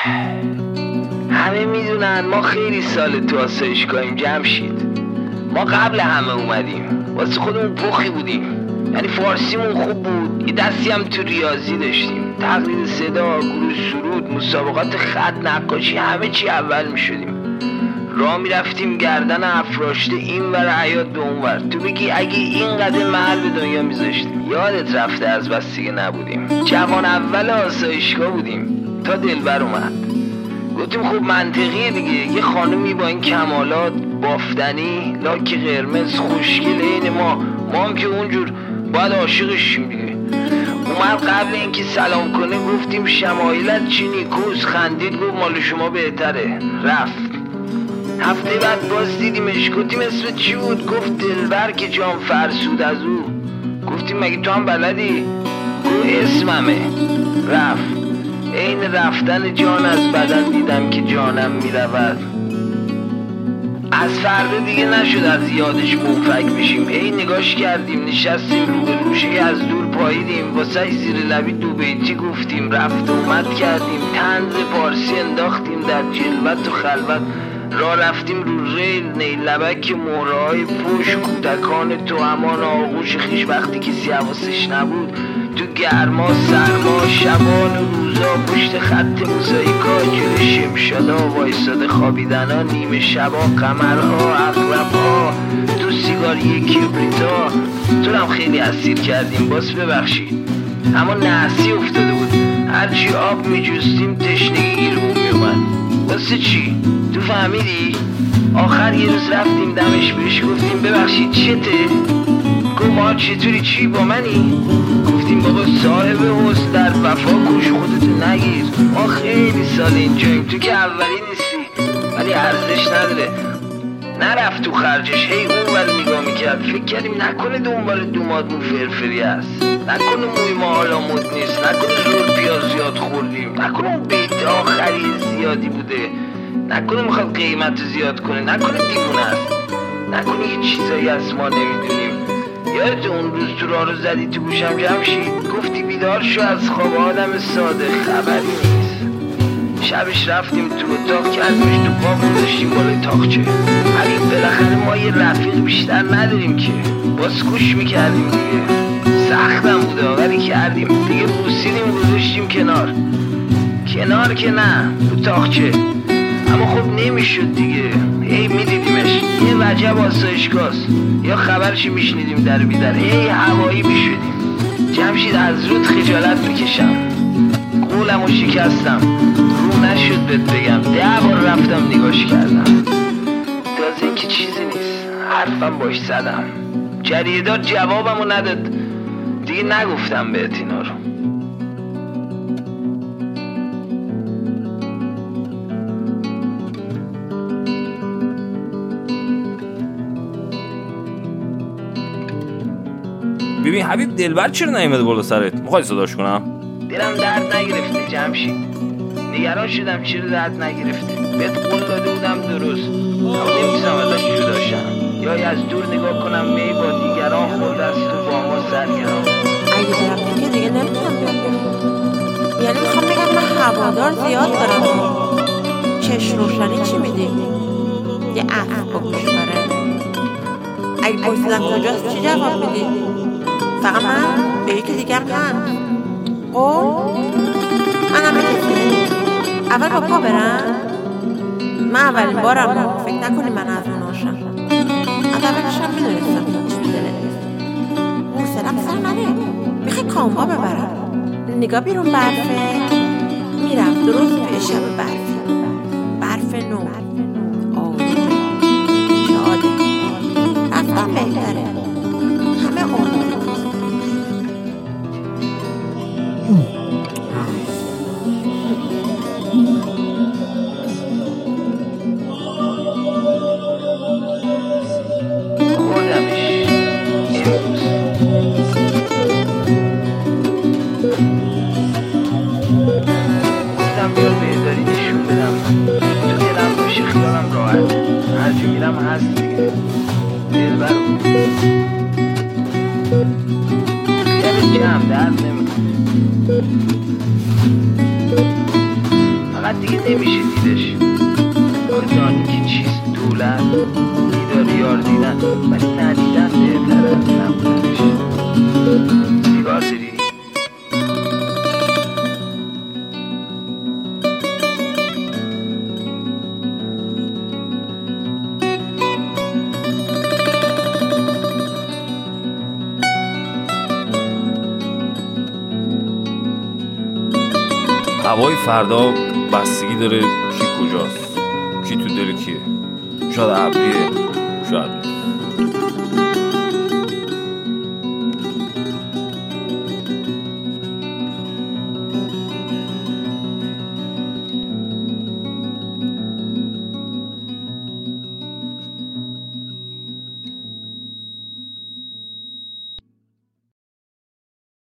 همه میدونن ما خیلی سال تو آسایشگاهیم جمشید. ما قبل همه اومدیم، واسه خودمون پخی بودیم، یعنی فارسیمون خوب بود، یه دستی هم تو ریاضی داشتیم، تقلید صدا، گروه سرود، مسابقات خط، نقاشی، همه چی اول میشدیم. راه میرفتیم گردن افراشته این ور حیاط به اون ور. تو بگی اگه اینقدر محل به دنیا میذاشتیم. یادت رفته از بس دیگه نبودیم، جوان اول آسایشگاه بودیم تا دلبر اومد. گفتیم خب منطقیه دیگه، یه خانمی با این کمالات، بافتنی، لاک قرمز، خوشگل عین ما هم که اونجور باید عاشقش شیم دیگه. اومد قبل اینکه سلام کنه گفتیم شمایلت چی نیکوست، خندید گفت مال شما بهتره، رفت. هفته بعد باز دیدیمش، گفتیم اسم چی بود؟ گفت دلبر که جام فرسود از او. گفتیم مگه تو هم بلدی؟ گفت اسممه، رفت. این رفتن جان از بدن دیدم که جانم میرود. از فردا دیگه نشد از یادش منفک بشیم. نگاش کردیم، نشستیم روبروش، از دور پاییدیم، واسه زیر لبی دو بیتی گفتیم، رفت اومد کردیم، طنز پارسی انداختیم در جلوت و خلوت. راه رفتیم رو ریل، نیلبک مهرهای پوش، کودکان تو امان آغوش خیش وقتی کسی حواسش نبود. تو گرما سرما شبان و روزا پشت خط موزاییکا، جلو شمشادا وایساده خوابیدنا، نیمه شبا قمرها عقربها، تو سیگاری کبریتا. تو هم خیلی اسیر کردیم، باز ببخشید، اما نحسی افتاده بود. هرچی آب میجوستیم تشنگی گیرمون میومد. واسه چی؟ تو فهمیدی؟ آخر یه روز رفتیم دمش بهش گفتیم ببخشید چته؟ گفت ما چطوری چی با منی؟ گفتیم بابا صاحب حسن در وفا کوش خودتو نگیر، ما خیلی سال اینجاییم، تو که اولی نیستی، ولی ارزش نداره. نرفت تو خرجش، هی اون ور نگاه میکرد. فکر کردیم نکنه دنبال دومادمون فرفری هست، نکنه موی ما حالا مد نیست، نکنه زور پیاز زیاد خوردیم، نکنه اون بیت آخری زیادی بوده، نکنه میخواد قیمت زیاد کنه، نکنه دیوونه است، نکنه یه چیزایی از ما نمیدونیم. یادت اون روز تو راه رو زدی تو گوشم جمشید، گفتی بیدار شو از خواب آدم ساده، خبری نیست. شبش رفتیم تو اتاق کردیمش تو پا گذاشتیم بالای تاقچه. ولی بالاخره ما یه رفیق بیشتر نداریم که، باز گوش میکردیم دیگه. سختم بوده ولی کردیم دیگه، بوسیدیم گذاشتیم کنار که نه تو تاقچه. اما خب نمیشد دیگه، هی میدیدیمش، یه وجب آسایشگاست، یا خبرشی میشنیدیم در بیدر، هی هوایی میشدیم. جمشید از رود خجالت میکشم، قولمو شکستم، رو نشد بهت بگم، 10 بار رفتم نگاش کردم، تازه اینکه چیزی نیست، حرفم باش زدم، جریدار جوابمو نداد، دیگه نگفتم بهت اینا رو. ببین حبیب، دلبر چرا نیومده بالا سرت؟ میخوای صداش کنم؟ دلم درد نگرفته جمشید، نگران شدم چرا درد نگرفته. بهت قول داده بودم درست، اما نمیتونم ازش جدا شم، یا از دور نگاه کنم می با دیگران خورده است تو با ما سرگران. اگه برم که دیگه نمیتونم بیام، یعنی میخوام بگم من هوادار زیاد دارم. چشم روشنی چی میدی؟ یه عفو با گوش بره. اگه پرسیدم کجاست چی جواب میدی؟ فقط من به یکی دیگه هم منم اول با پا برم. من اولین بارم، فکر نکنی من از اون ناشم. از اولش هم میدونستم هیچ میدونه نیست. حوصله‌ام سر نره، میخوای کاموا ببرم. نگاه بیرون برفه، میرم درست به شب برف نو، آرومه، شاده، رفتم بهتره، همه آروم. هست دیگه دلبر خیلی جمع درد نمیکنه، فقط بعد دیگه نمیشه دیدش. آخه دانی که چیست دولت، دیدار یار دیدن ولی ندیدن بهتر از نبودنش. سیگار داری؟ هوای فردا بستگی داره کی کجاست، کی تو دل کیه. شاید ابریه، شاید نیست.